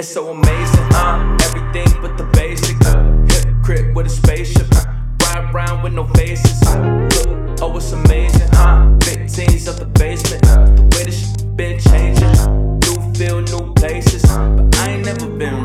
It's so amazing, everything but the basic. Hip crib with a spaceship, ride around with no faces. Look, oh it's amazing, big teens up the basement. The way this shit been changing, new feel, new places, but I ain't never been